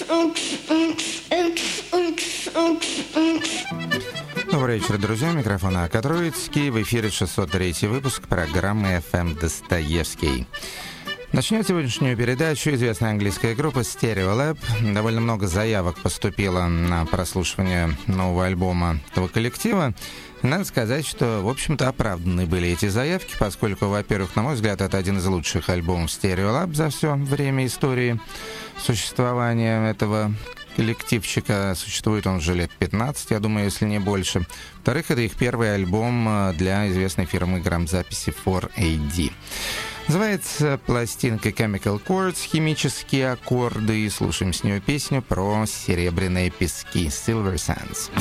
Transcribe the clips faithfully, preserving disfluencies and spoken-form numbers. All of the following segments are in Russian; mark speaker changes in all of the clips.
Speaker 1: Добрый вечер, друзья. Микрофон Ака Троицкий. В эфире шестьсот третий выпуск программы эф эм «Достоевский». Начнет сегодняшнюю передачу известная английская группа Stereolab. Довольно много заявок поступило на прослушивание нового альбома этого коллектива. Надо сказать, что, в общем-то, оправданы были эти заявки, поскольку, во-первых, на мой взгляд, это один из лучших альбомов Stereolab за все время истории существования этого коллективчика. Существует он уже лет пятнадцать, я думаю, если не больше. Во-вторых, это их первый альбом для известной фирмы грамзаписи фор эй ди. Называется пластинка Chemical Chords, химические аккорды, и слушаем с нее песню про серебряные пески, Silver Sands.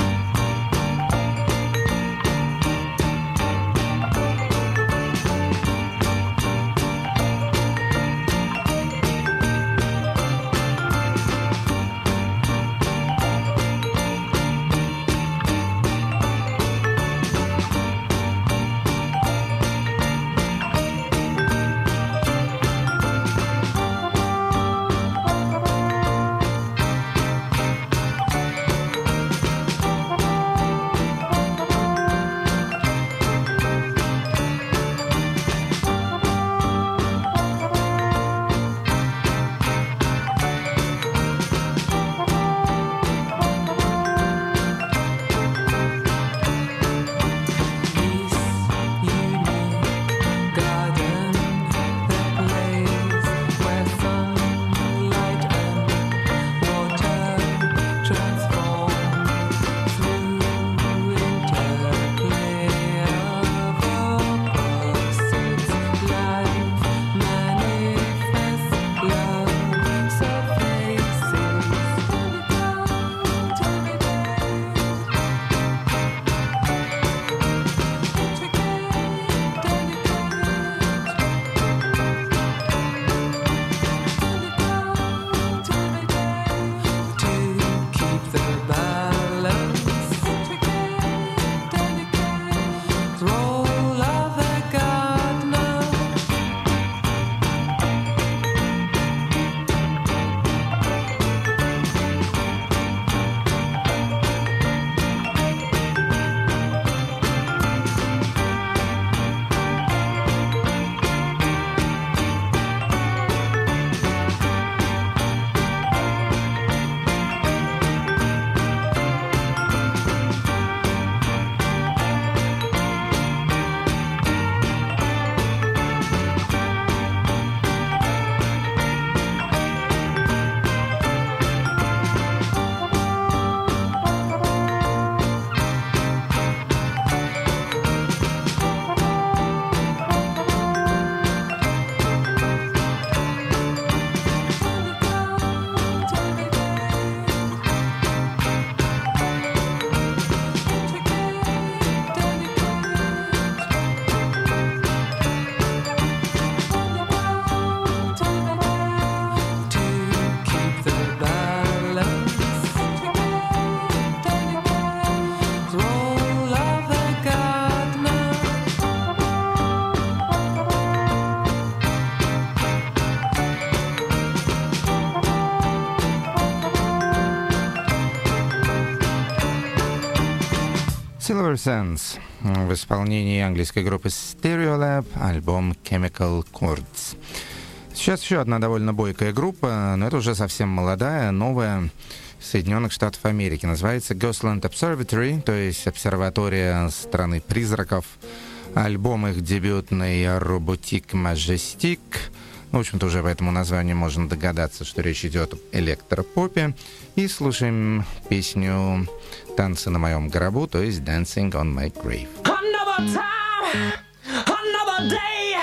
Speaker 1: Silver Sands в исполнении английской группы Stereolab, альбом Chemical Chords. Сейчас еще одна довольно бойкая группа, но это уже совсем молодая, новая, из Соединенных Штатов Америки. Называется Ghostland Observatory, то есть обсерватория страны призраков. Альбом их дебютный Robotic Majestic. В общем-то, уже по этому названию можно догадаться, что речь идет об электропопе. И слушаем песню «Танцы на моем гробу», то есть «Dancing on my grave». Another time, another day,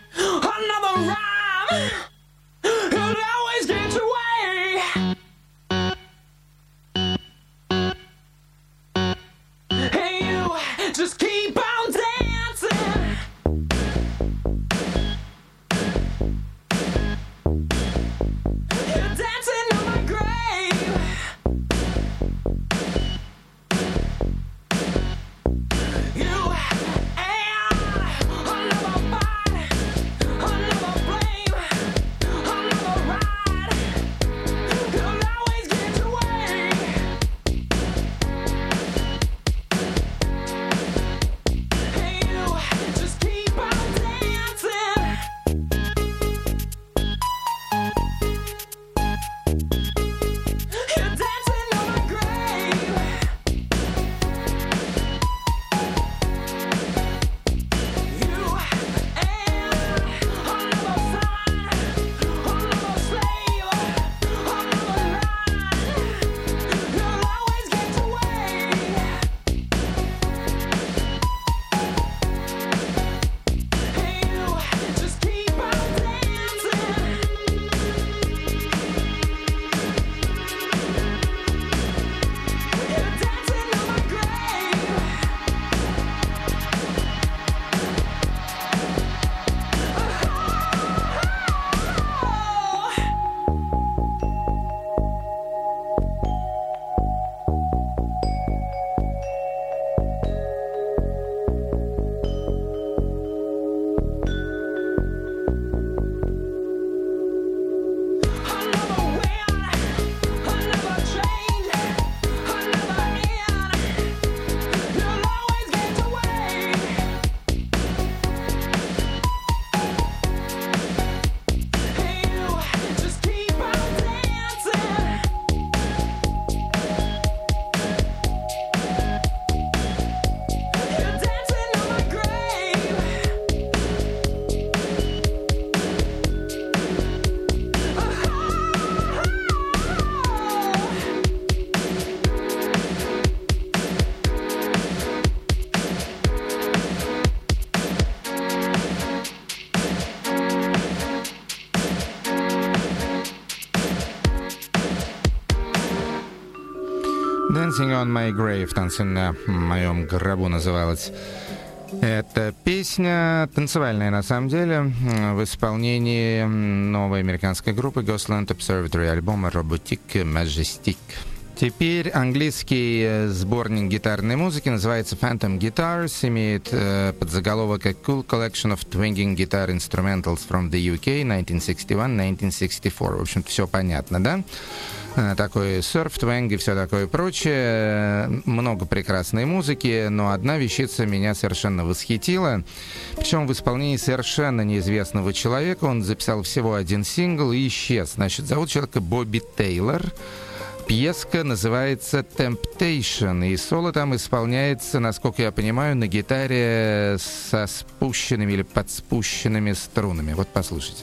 Speaker 1: another rhyme. It always gets away. Hey, you just keep on dancing. You're dancing on my grave. You and another fight, another flame. Dancing on My Grave, танцы на моем гробу называлась эта песня. Танцевальная на самом деле, в исполнении новой американской группы Ghostland Observatory, альбома Robotic Majestic. Теперь английский сборник гитарной музыки называется Phantom Guitars, имеет э, подзаголовок A Cool Collection of Twanging Guitar Instrumentals from the ю кей nineteen sixty-one nineteen sixty-four. В общем-то, все понятно, да? Такой серф, твэнг и все такое прочее. Много прекрасной музыки, но одна вещица меня совершенно восхитила. Причем в исполнении совершенно неизвестного человека. Он записал всего один сингл и исчез. Значит, зовут человека Бобби Тейлор. Пьеска называется «Temptation», и соло там исполняется, насколько я понимаю, на гитаре со спущенными или подспущенными струнами. Вот послушайте.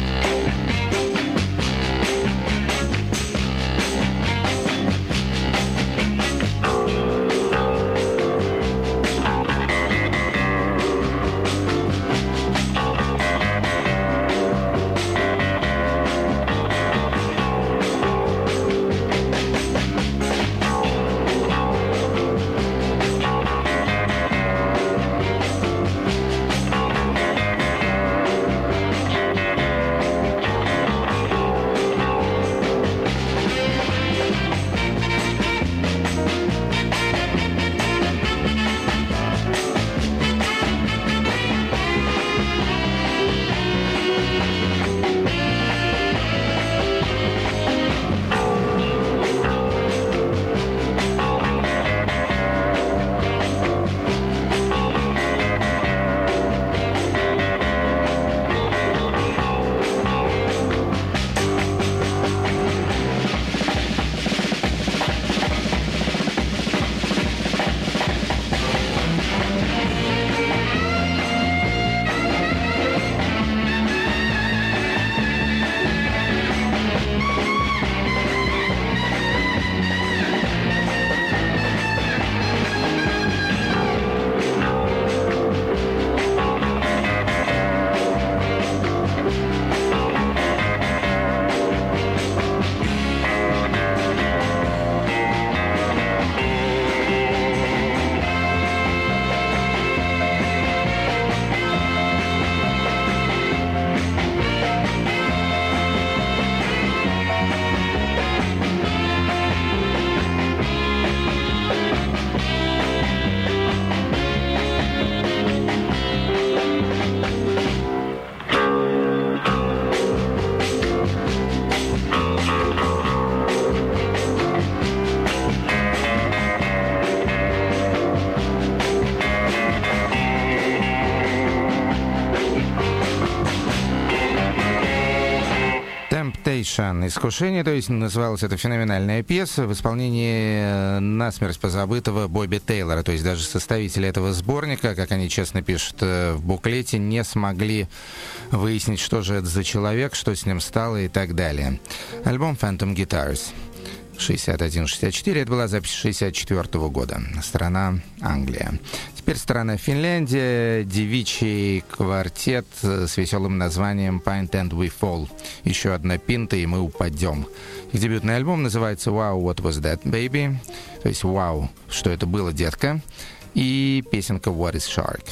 Speaker 1: «Искушение», то есть называлась эта феноменальная пьеса в исполнении насмерть позабытого Бобби Тейлора. То есть даже составители этого сборника, как они честно пишут в буклете, не смогли выяснить, что же это за человек, что с ним стало и так далее. Альбом Phantom Guitars шестьдесят один шестьдесят четыре, это была запись шестьдесят четвёртого года. Страна Англия. Теперь страна Финляндия, девичий квартет с веселым названием Pint and We Fall. Еще одна пинта, и мы упадем. Их дебютный альбом называется Wow, What Was That, Baby? То есть Вау, что это было, детка? И песенка What Is Shark?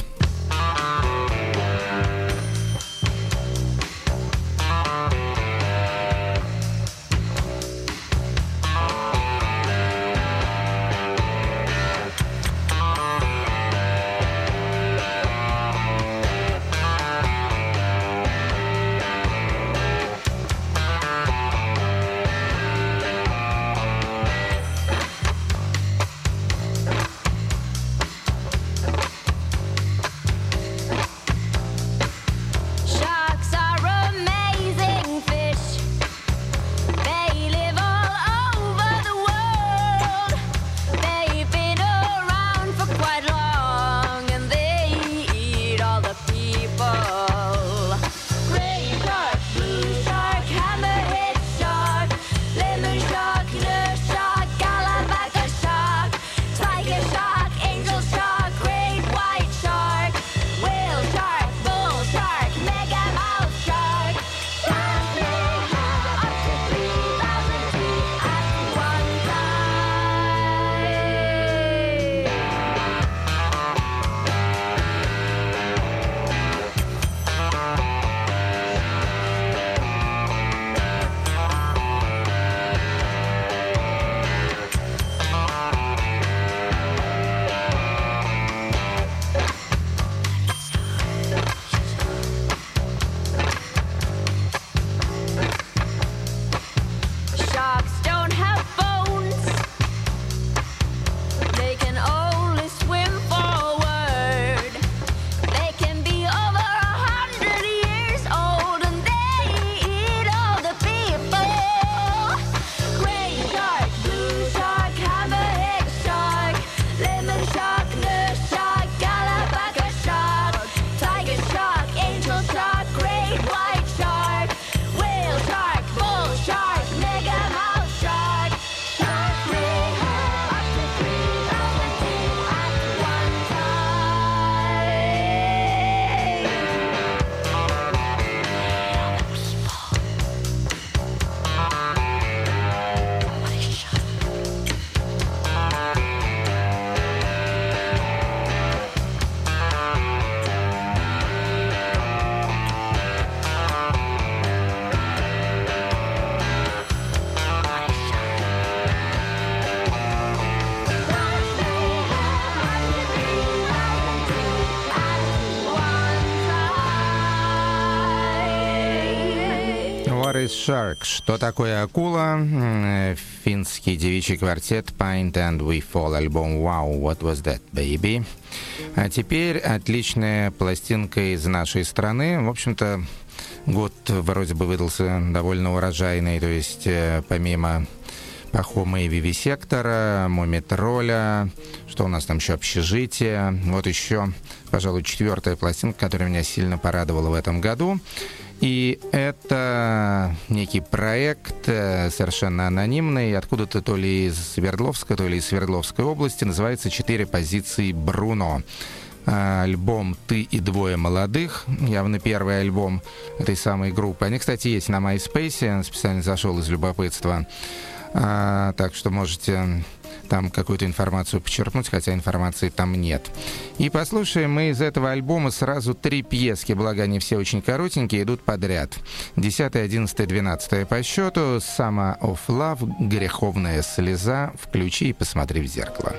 Speaker 1: Shark. Что такое акула? Финский девичий квартет Paint and We Fall, альбом Wow, What Was That, Baby? А теперь отличная пластинка из нашей страны. В общем-то, год вроде бы выдался довольно урожайный, то есть помимо Пахома и Вивисектора, Мумитроля, что у нас там еще, Общежитие. Вот еще, пожалуй, четвертая пластинка, которая меня сильно порадовала в этом году. И это некий проект совершенно анонимный, откуда-то то ли из Свердловска, то ли из Свердловской области, называется «Четыре позиции Бруно». Альбом «Ты и двое молодых», явно первый альбом этой самой группы. Они, кстати, есть на MySpace, я специально зашел из любопытства. А, так что можете там какую-то информацию почерпнуть, хотя информации там нет. И послушаем мы из этого альбома сразу три пьески, благо они все очень коротенькие, идут подряд. десятая, одиннадцатая, двенадцатая по счету. «Summer of Love», «Греховная слеза», «Включи и посмотри в зеркало».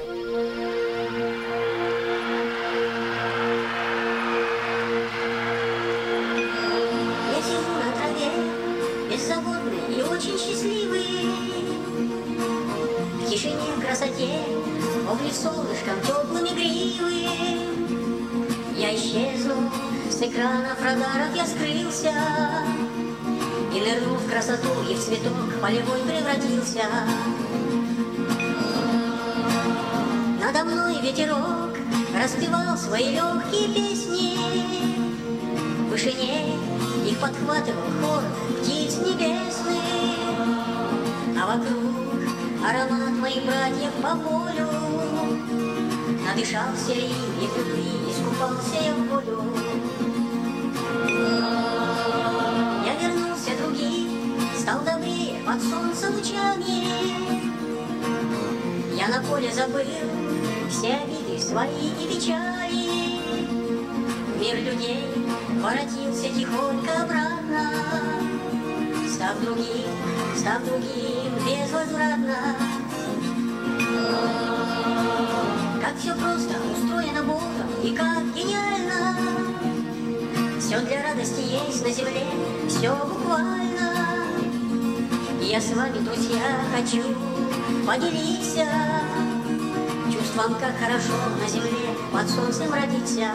Speaker 2: Облик солнышком теплым игривым. Я исчезну с экранов радаров, я скрылся и нырнул в красоту, и в цветок полевой превратился. Надо мной ветерок распевал свои легкие песни. В вышине их подхватывал хор птиц небесных, а вокруг аромат моих братьев по полю. Надышался им и в любви, искупался я в волю. Я вернулся другим, стал добрее под солнцем лучами. Я на поле забыл все обиды свои и печали. Мир людей воротился тихонько обратно, став другим, став другим безвозвратно. Как все просто устроено Богом и как гениально. Все для радости есть на земле, все буквально. И я с вами, друзья, хочу поделиться чувством, как хорошо на земле под солнцем родиться.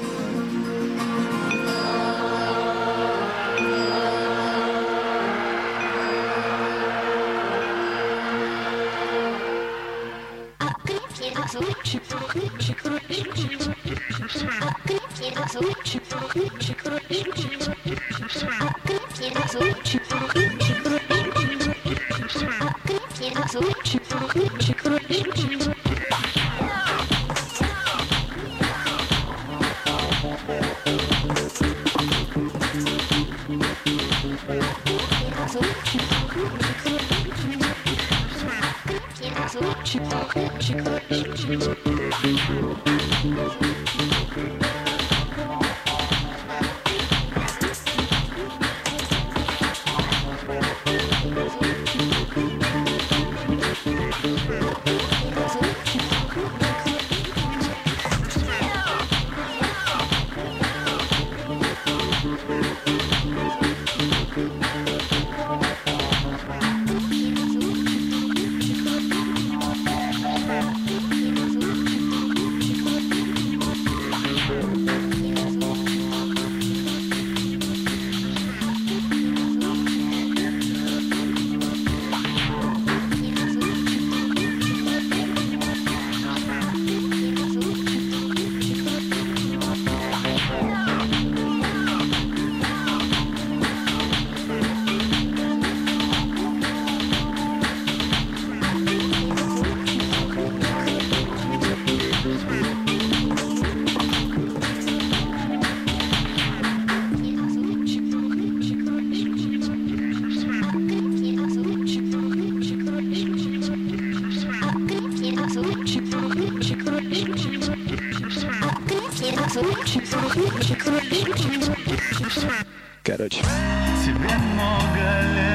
Speaker 3: Короче.
Speaker 4: Тебе много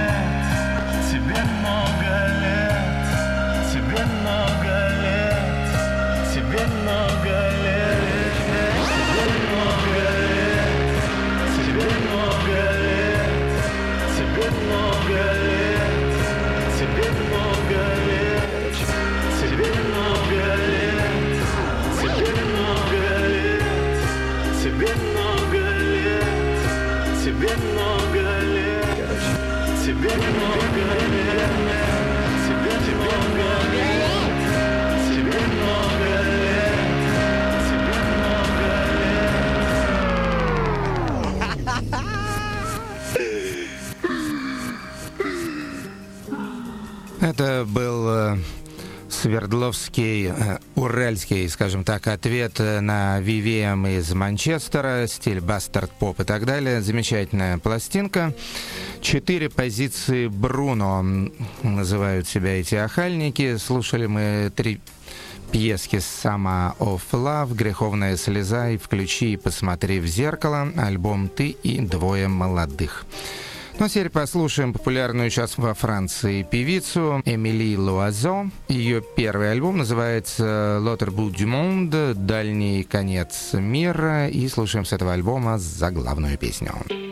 Speaker 4: лет, тебе много лет, тебе много лет, тебе много лет, тебе много лет, тебе много лет, тебе много
Speaker 1: Это был Свердловский, уральский, скажем так, ответ на ви ви эм из Манчестера, стиль бастард-поп и так далее. Замечательная пластинка. Четыре позиции Бруно называют себя эти охальники. Слушали мы три пьески «Summer of Love», «Греховная слеза» и «Включи и посмотри в зеркало», альбом «Ты и двое молодых». Ну а теперь послушаем популярную сейчас во Франции певицу Эмили Луазо. Ее первый альбом называется «L'autre bout du monde», «Дальний конец мира». И слушаем с этого альбома заглавную песню.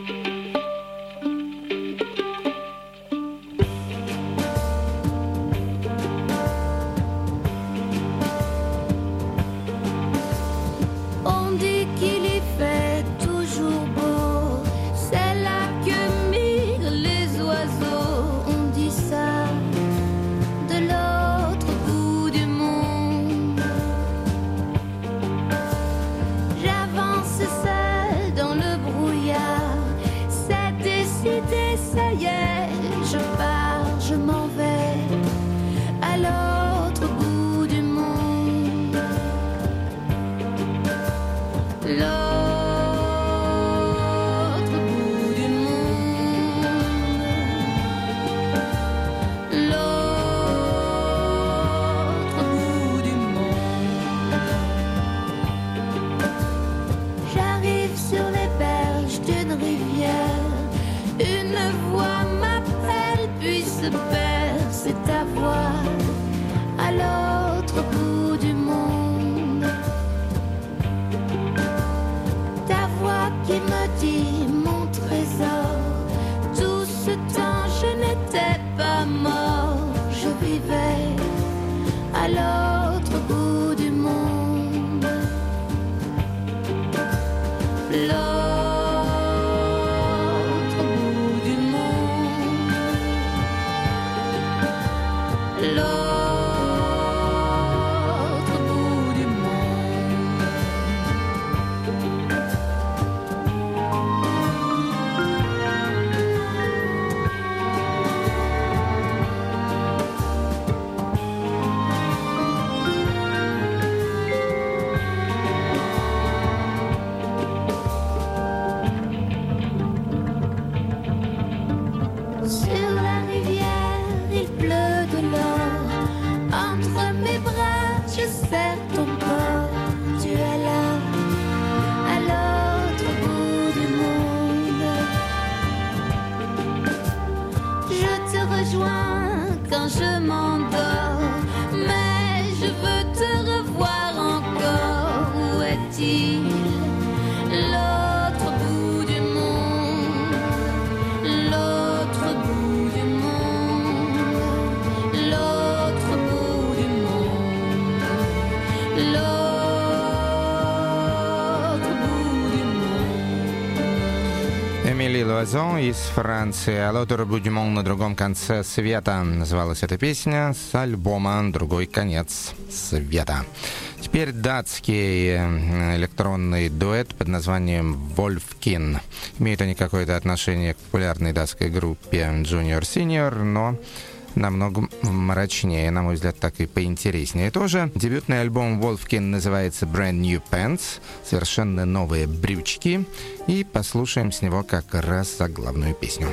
Speaker 1: Эмили Луазо из Франции. «А l'autre bout du monde» на другом конце света называлась эта песня, с альбома «Другой конец света». Теперь датский электронный дуэт под названием «Вольфкин». Имеют они какое-то отношение к популярной датской группе Junior Senior, но намного мрачнее, на мой взгляд, так и поинтереснее тоже. Дебютный альбом Wolfkin называется Brand New Pants, совершенно новые брючки, и послушаем с него как раз заглавную песню.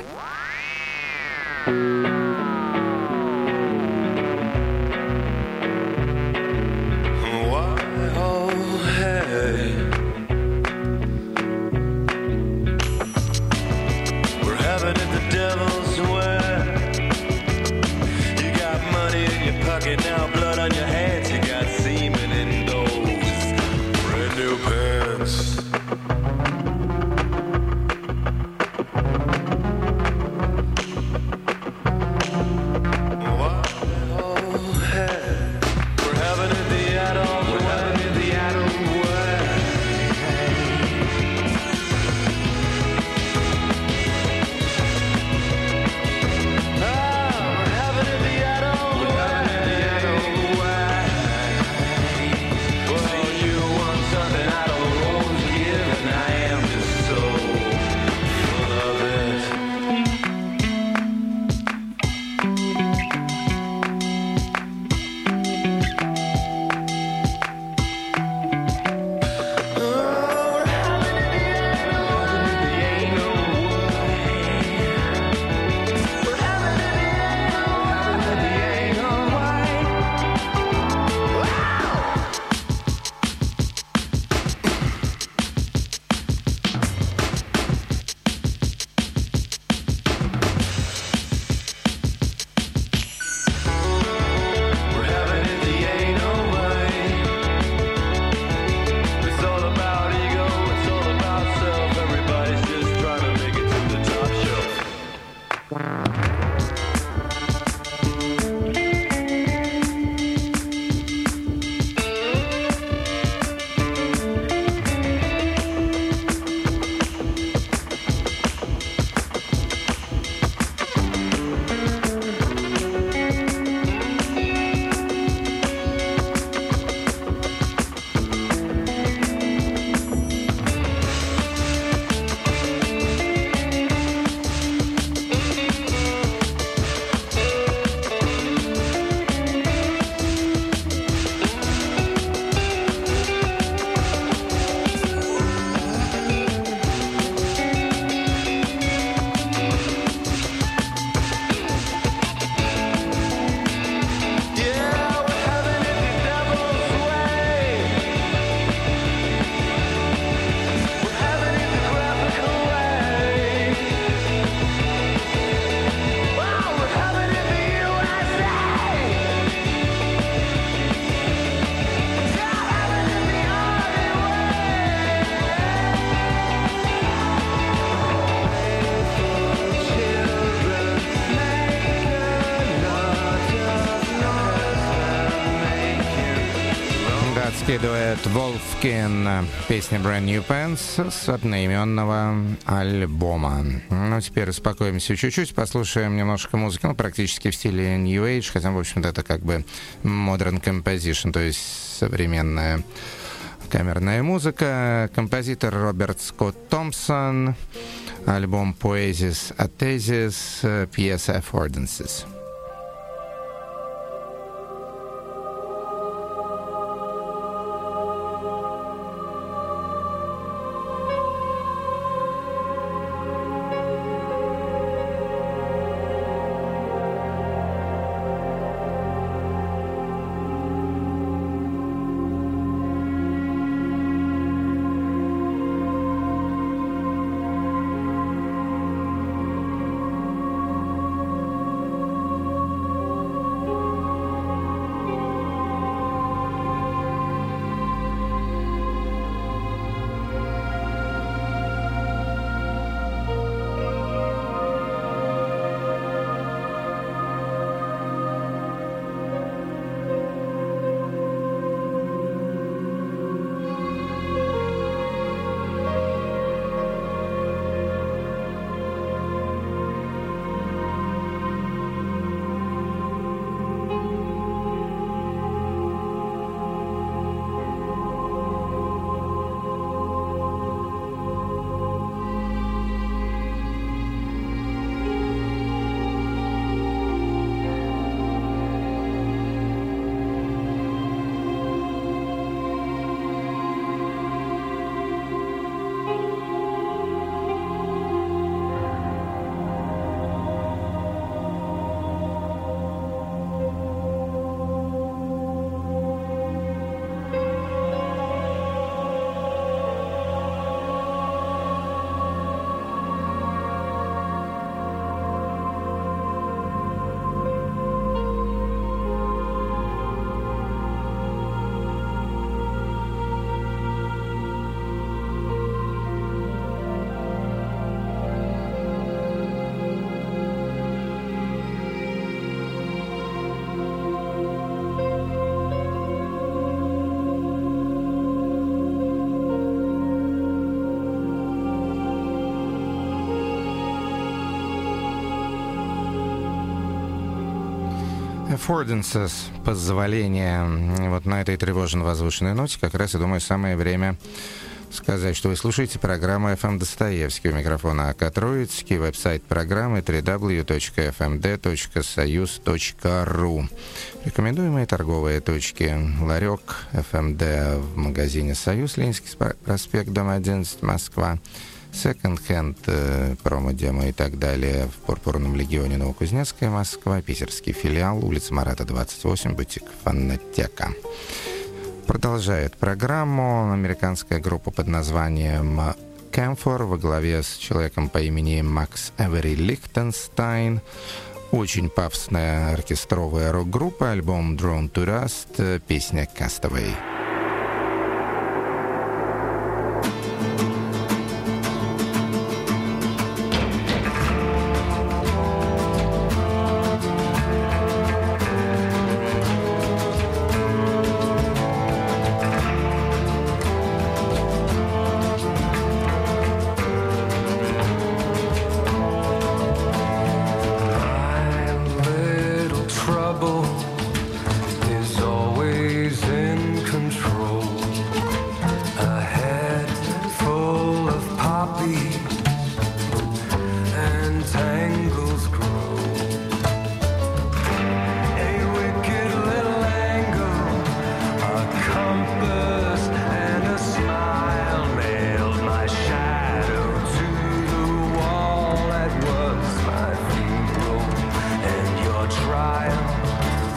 Speaker 5: Oh,
Speaker 1: Шведский дуэт Wolfkin, песня Brand New Pants с одноименного альбома. Ну, теперь успокоимся чуть-чуть, послушаем немножко музыки, ну, практически в стиле New Age, хотя, в общем-то, это как бы modern composition, то есть современная камерная музыка. Композитор Роберт Скотт Томпсон, альбом Poesis Athesis, пьеса Affordances. Affordances, позволение. Вот на этой тревожно-возвышенной ноте как раз, я думаю, самое время сказать, что вы слушаете программу эф эм Достоевский. У микрофона АК Троицкий, веб-сайт программы дабл ю дабл ю дабл ю точка эф эм дэ точка союз точка ру. Рекомендуемые торговые точки: ларек эф эм дэ в магазине «Союз», Ленинский проспект, дом одиннадцать, Москва. Секонд-хенд, промо-демо и так далее в Пурпурном легионе, Новокузнецкая, Москва. Питерский филиал, улица Марата, двадцать восемь, бутик «Фонотека». Продолжает программу американская группа под названием Camphor во главе с человеком по имени Макс Эвери Лихтенстайн. Очень пафосная оркестровая рок-группа, альбом Drawn to Rust, песня Castaway.
Speaker 5: Trial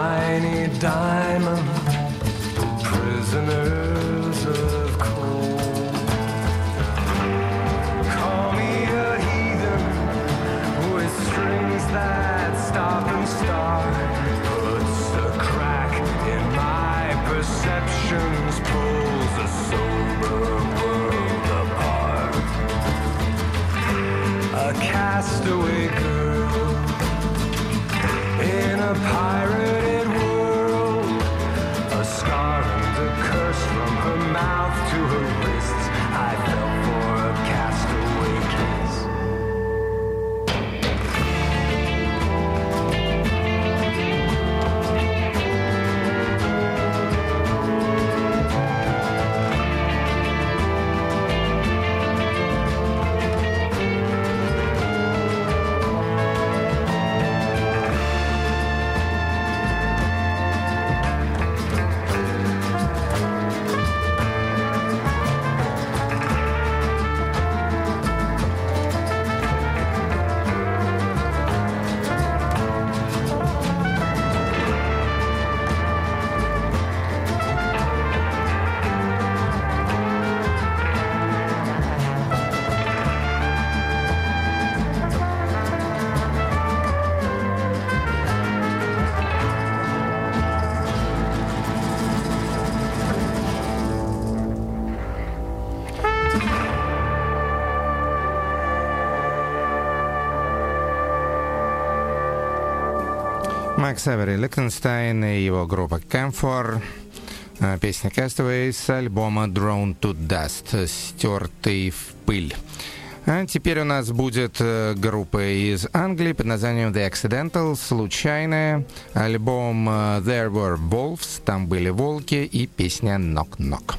Speaker 5: tiny diamond, prisoners of cold. Call me a heathen with strings that stop and start, puts a crack in my perceptions, pulls a sober world apart. A castaway girl in a pirated world, a scar and a curse from her mouth to her wrists. I fell for a castaway kiss.
Speaker 1: Макс Эвери Лихтенштейн и его группа Camphor. Песня Castaway с альбома Drawn to Dust, стертый в пыль. А теперь у нас будет группа из Англии под названием The Accidental, случайная. Альбом There Were Wolves, там были волки, и песня Knock Knock.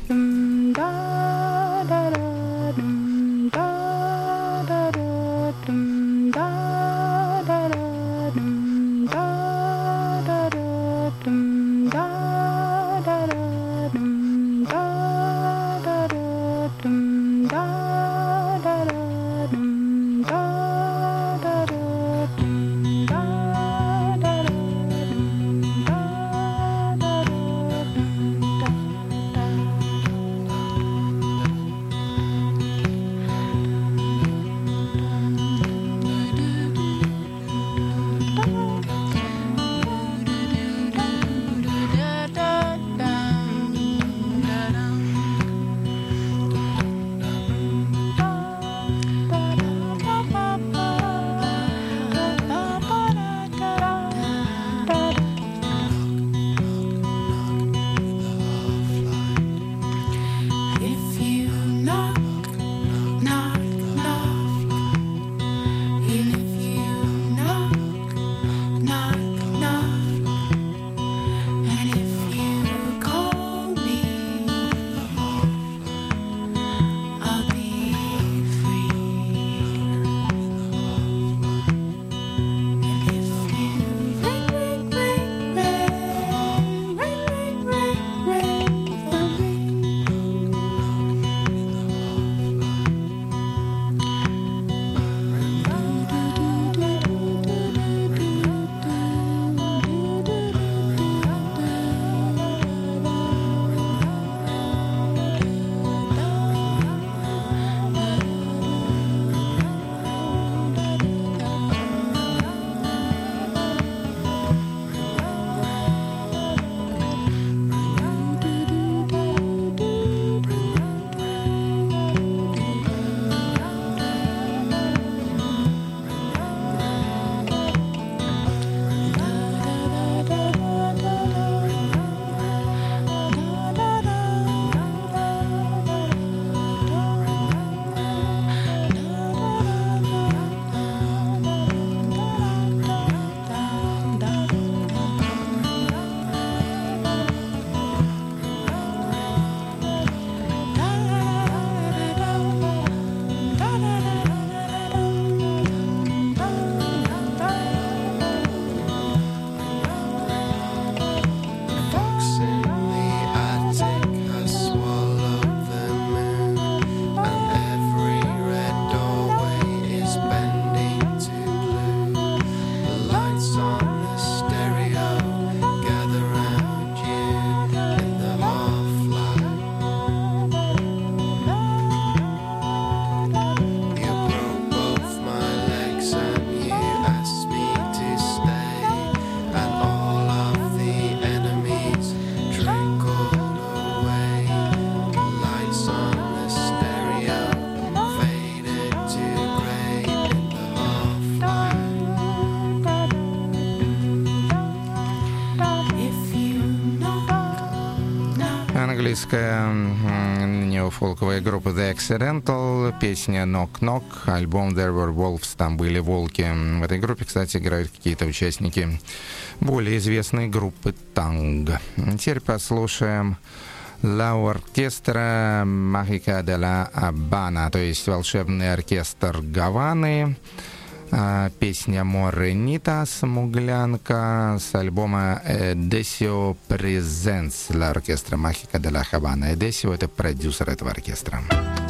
Speaker 1: английская неофолковая группа The Accidental, песня Knock Knock, альбом There Were Wolves, там были волки. В этой группе, кстати, играют какие-то участники более известной группы Танго. Теперь послушаем La Orquestra Mágica de la Habana, то есть волшебный оркестр Гаваны. Песня Morenita, смуглянка, с альбома Edesio Presents La Orquestra Mágica de la Habana. Edesio — это продюсер этого оркестра.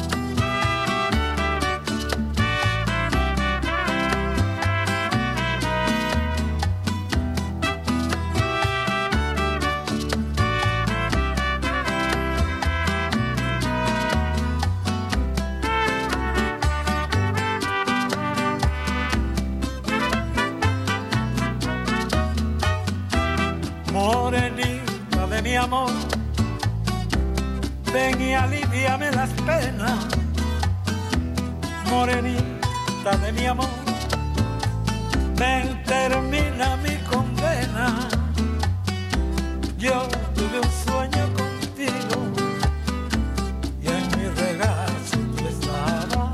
Speaker 6: Morenita de mi amor, ven y aliviame las penas. Morenita de mi amor, ven, termina mi condena. Yo tuve un sueño contigo y en mi regazo tú estabas.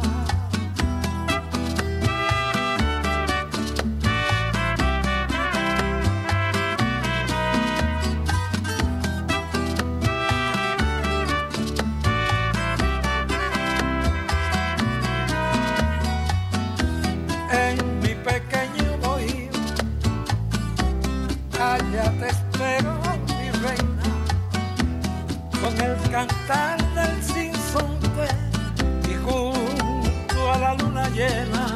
Speaker 6: Allá te espero, mi reina, con el cantar del sinsonte y junto a la luna llena,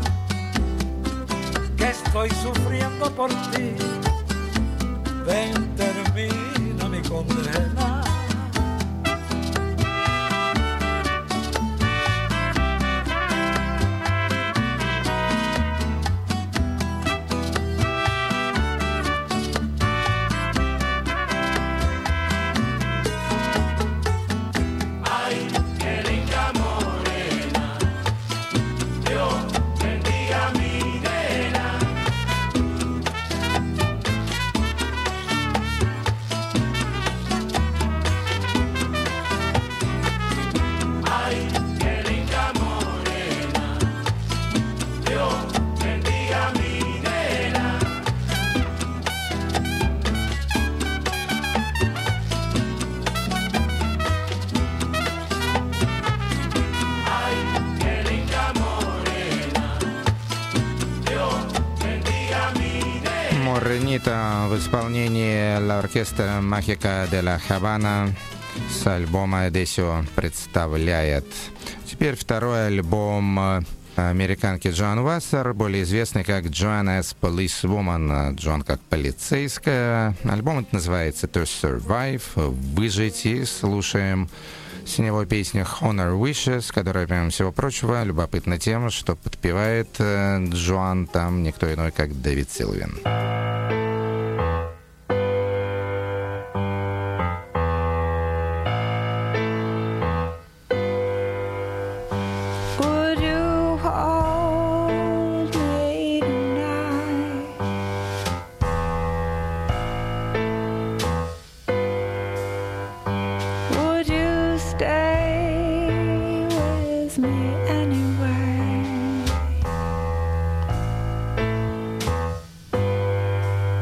Speaker 6: que estoy sufriendo por ti. Ven, termina mi condena.
Speaker 1: Morenita в исполнении La Orquestra Mágica de la Habana с альбома Edesio представляет. Теперь второй альбом американки Джоан Вассер, более известный как Joan as Policewoman, Джон как полицейская. Альбом это называется To Survive, выжить, и слушаем с него песню Honor Wishes, которая, помимо всего прочего, любопытна тем, что подпевает Джоан там никто иной, как Дэвид Силвин.
Speaker 7: Anyway,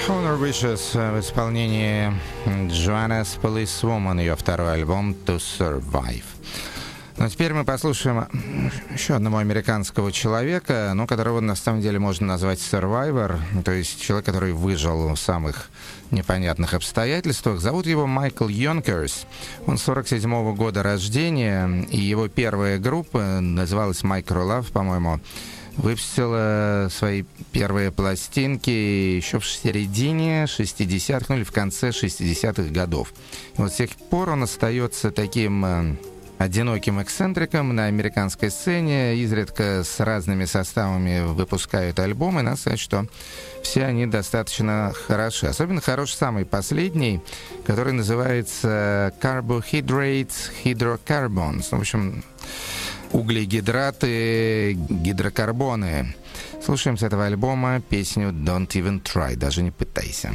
Speaker 1: Honor Wishes в исполнении Joanna's Policewoman, ее второй альбом To Survive. Но теперь мы послушаем еще одного американского человека, ну, которого на самом деле можно назвать survivor, то есть человек, который выжил в самых непонятных обстоятельствах. Зовут его Майкл Йонкерс. Он сорок седьмого года рождения, и его первая группа называлась Micro Love, по-моему, выпустила свои первые пластинки еще в середине шестидесятых, ну или в конце шестидесятых годов. И вот с тех пор он остается таким э, одиноким эксцентриком на американской сцене, изредка с разными составами выпускают альбомы. Надо сказать, что все они достаточно хороши. Особенно хорош самый последний, который называется Carbohydrates Hydrocarbons. В общем, углегидраты, гидрокарбоны. Слушаем с этого альбома песню «Don't Even Try», даже не пытайся.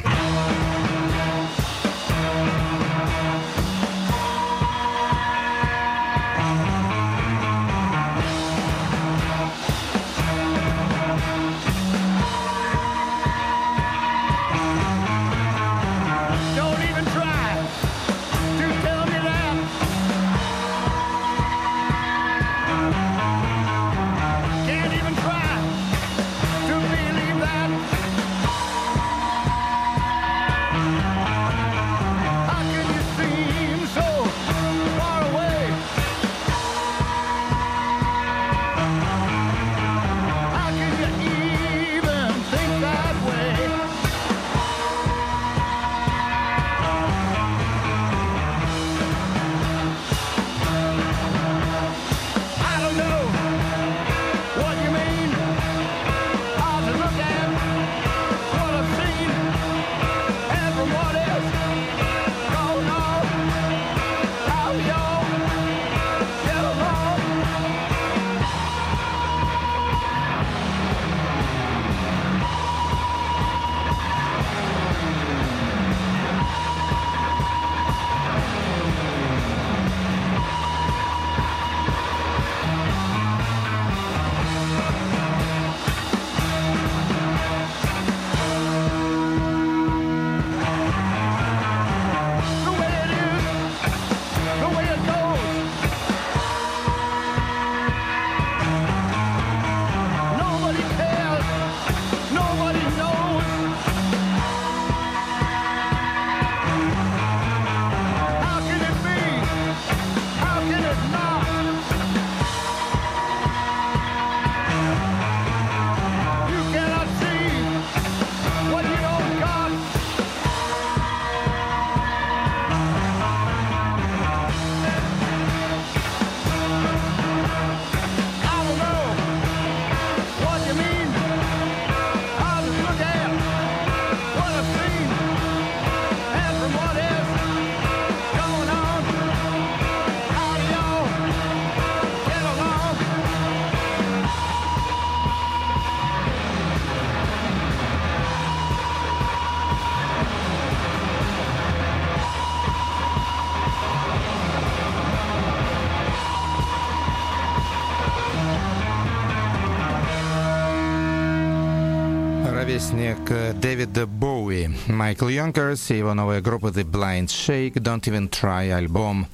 Speaker 1: Ровесник Дэвида Боуи, Майкл Йонкерс и его новая группа The Blind Shake, Don't Even Try, альбом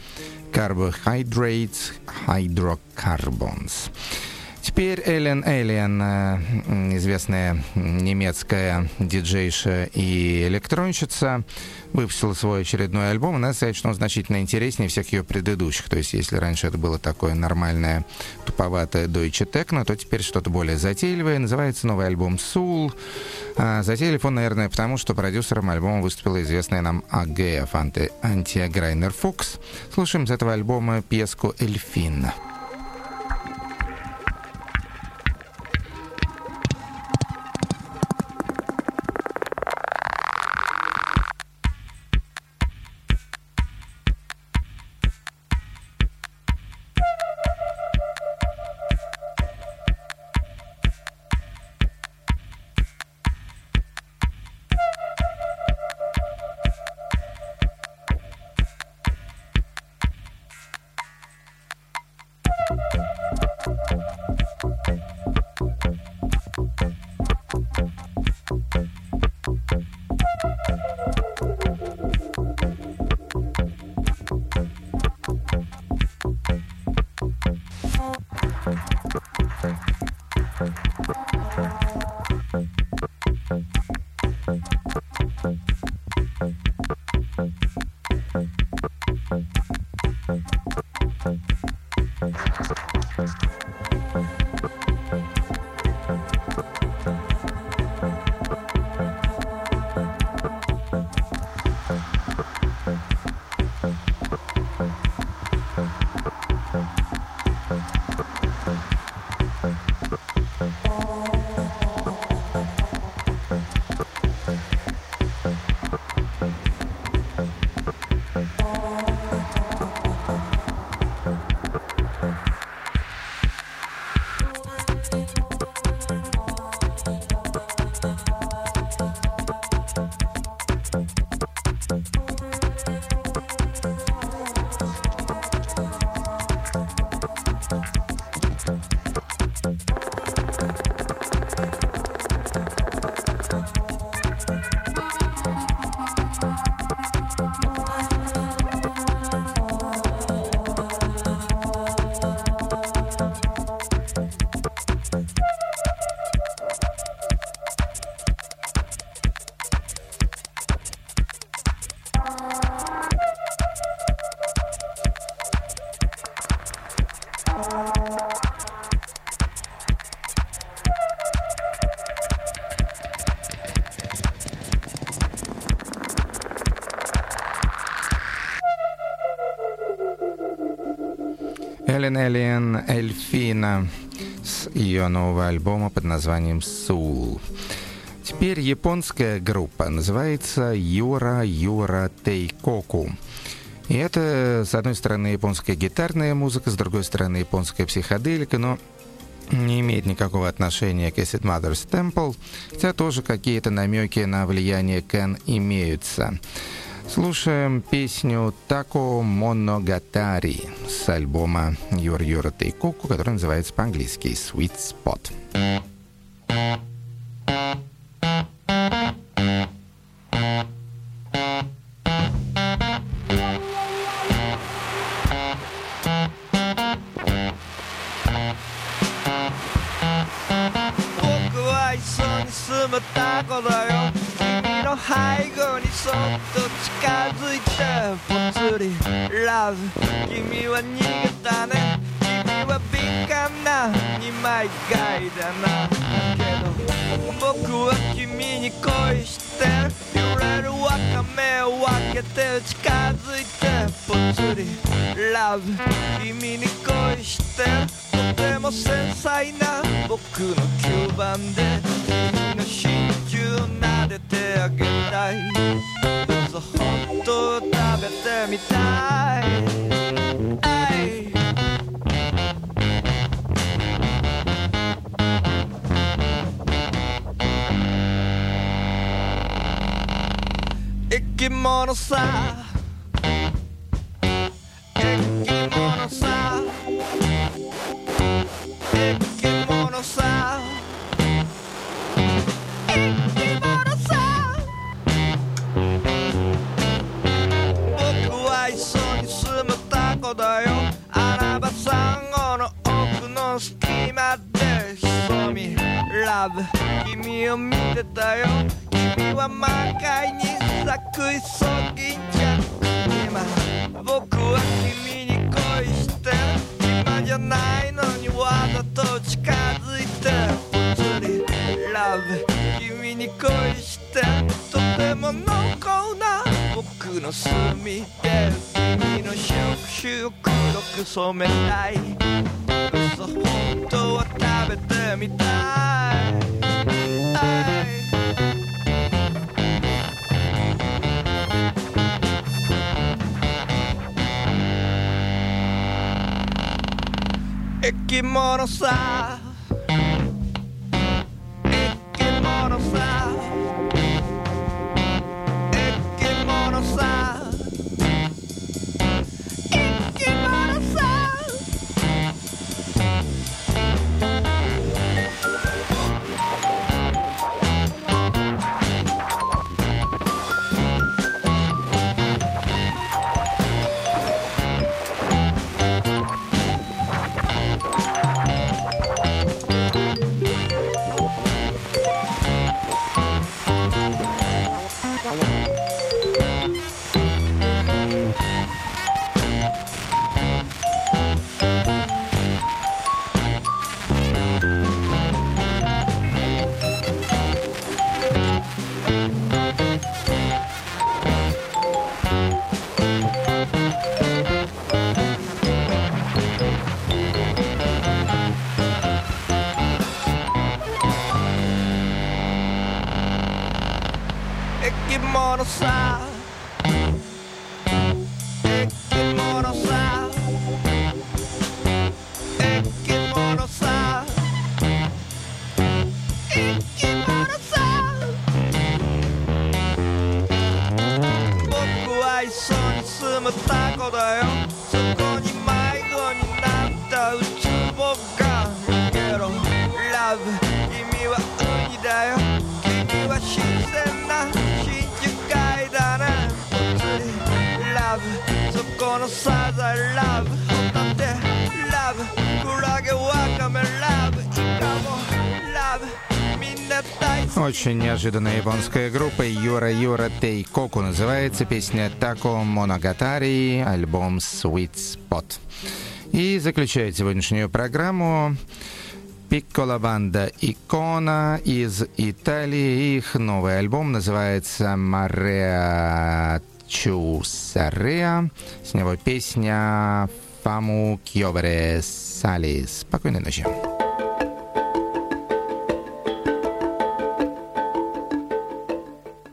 Speaker 1: Carbohydrates Hydrocarbons. Теперь Эллен Эллен, известная немецкая диджейша и электронщица, выпустила свой очередной альбом. И надо сказать, что он значительно интереснее всех ее предыдущих. То есть, если раньше это было такое нормальное, туповатое Deutsche Techno, то теперь что-то более затейливое. Называется новый альбом «Soul». А затейлив он, наверное, потому что продюсером альбома выступила известная нам АГФ, Антия Грайнер Фукс. Слушаем с этого альбома пьеску «Эльфин».
Speaker 7: Thank you.
Speaker 1: Эллен Эллен Эльфина с ее нового альбома под названием «Soul». Теперь японская группа называется Юра Юра Тейкоку. И это, с одной стороны, японская гитарная музыка, с другой стороны, японская психоделика, но не имеет никакого отношения к Acid Mother's Temple, хотя тоже какие-то намеки на влияние Кен имеются. Слушаем песню «Тако Моногатари» с альбома Юра Юра Тейкоку, который называется по-английски «Sweet Spot».
Speaker 7: 背後にそっと近づいてぽつりラブ君は逃げたね君は敏感な二枚貝だなだけど僕は君に恋して揺れるわかめを分けて近づいてぽつりラブ君に恋してとても繊細な僕の吸盤で君の真珠を撫でてあげたい嘘本当は食べてみたい生き物さ生き物さ生き物さだよ穴場サンゴの奥の隙間で潜みラブ君を見てたよ君は満開に咲くイソギンチャク今僕は君に恋して今じゃないのにわざと近づいてぽつりラブ君に恋してとても濃厚な僕の墨で君の触手を黒く染めたい嘘本当は食べてみたい生き物さ生き物さ生き物さ物さ生き物さ生き物さ生き物さ僕は磯に住むタコだよそこに迷子になった宇宙ボが逃げろラブ君はウニだよ君は新鮮な真珠貝だねお釣りラブそこのサザエラブホタテラブクラゲワカメラブイカもラブみんな大好き
Speaker 1: Очень неожиданная японская группа Юра Юра Тейкоку называется песня Тако Моногатари, альбом Sweet Spot. И заключает сегодняшнюю программу Пиккола банда Икона из Италии. Их новый альбом называется Marea Ciusarea. С него песня Famu Chiovere Salis. Спокойной ночи.